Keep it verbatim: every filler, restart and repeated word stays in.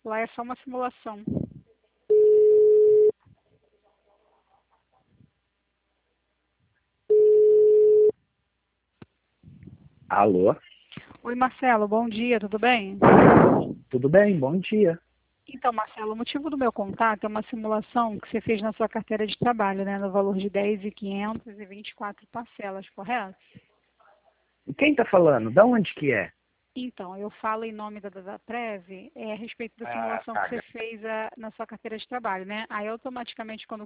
Lá é só uma simulação. Alô? Oi, Marcelo, bom dia, tudo bem? Tudo bem? Bom dia. Então, Marcelo, o motivo do meu contato é uma simulação que você fez na sua carteira de trabalho, né? No valor de dez mil e quinhentos e vinte e quatro parcelas, correto? Quem tá falando? Da onde que é? Então, eu falo em nome da Dataprev é, a respeito da Ah, simulação que tá. você fez a, na sua carteira de trabalho, né? Aí, automaticamente, quando